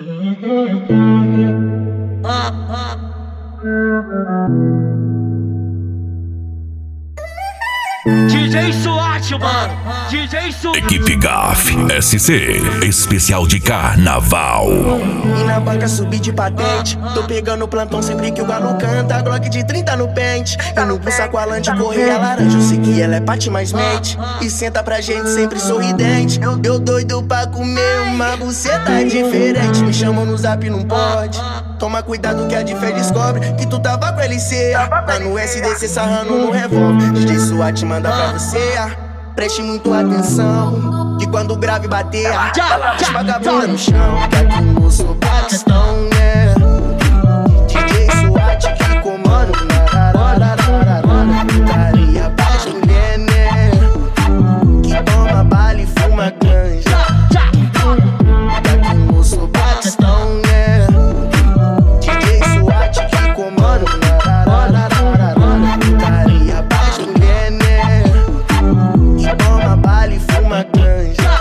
DJ SWAT, mano. DJ SWAT. Equipe GAF SC, especial de carnaval. E na banca subi de patente. Tô pegando plantão sempre que o galo canta. Glock de 30 no pente. E no pulsa com a lante, correia laranja. Eu sei que ela é pate mais mente. E senta pra gente sempre sorridente. Eu doido pra comer uma buceta diferente. Me chamam no zap, não pode. Toma cuidado que a de fé descobre que tu tava com LC. Lá no SDC sarrando no revólver. DJ SWAT manda pra você. Preste muito atenção, que quando o grave bater, deixa vagabunda no chão. Que aqui no sou Paquistão, né? DJ SWAT que comanda putaria pras mulher, né? Que toma bala e fuma canja. Que aqui no sou Paquistão, né? DJ SWAT que comanda putaria pras mulher, né? Que toma bala e fuma canja.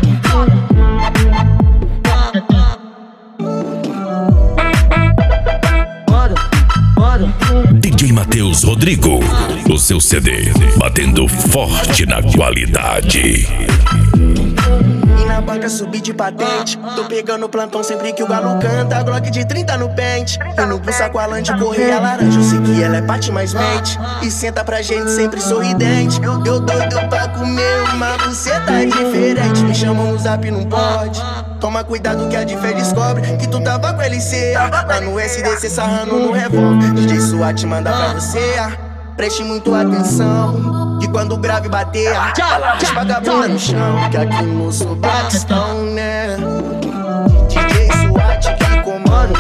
DJ Matheus Rodrigo, o seu CD, batendo forte na qualidade. E na banca subi de patente. Tô pegando plantão sempre que o galo canta. Glock de 30 no pente. E no pulsa com a lante, correia laranja. Eu sei que ela é pate mais mente. E senta pra gente sempre sorridente. Eu doido pra comer uma buceta diferente. Me chamam no zap, não pode. Toma cuidado que a de fé descobre que tu tava com LC. Lá no SDC sarrando no revólver. DJ SWAT manda pra você. Preste muito atenção, que quando o grave bater, deixa vagabunda no chão. Que aqui no sou Paquistão, né? DJ SWAT que comanda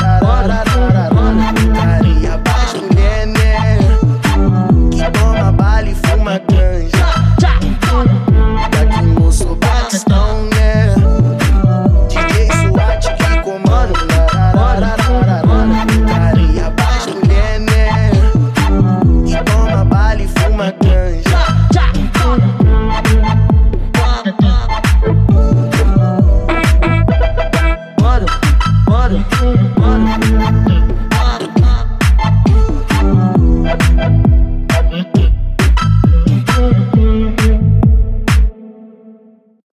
putaria pras mulher, né? Que toma bala e fuma canja. Que aqui no sou Paquistão, né? DJ SWAT que comanda putaria pras mulher, né? Que toma bala e fuma canja. Bora, bora.